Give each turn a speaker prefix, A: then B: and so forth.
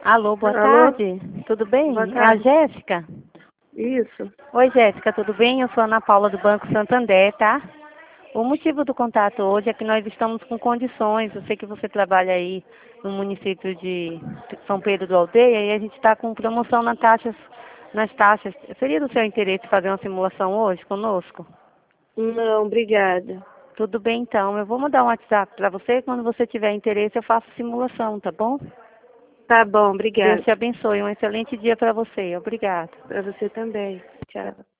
A: Alô, boa
B: Alô?
A: tarde. Tudo bem?
B: Boa
A: É a
B: tarde.
A: Jéssica?
B: Isso.
A: Oi, Jéssica, tudo bem? Eu sou a Ana Paula do Banco Santander, tá? O motivo do contato hoje é que nós estamos com condições. Eu sei que você trabalha aí no município de São Pedro do Aldeia e a gente está com promoção nas taxas. Seria do seu interesse fazer uma simulação hoje conosco?
B: Não, obrigada.
A: Tudo bem, então. Eu vou mandar um WhatsApp para você. Quando você tiver interesse, eu faço simulação, tá bom?
B: Tá bom,
A: Deus
B: obrigada.
A: te abençoe. Um excelente dia para você. Obrigada.
B: Para você também. Tchau.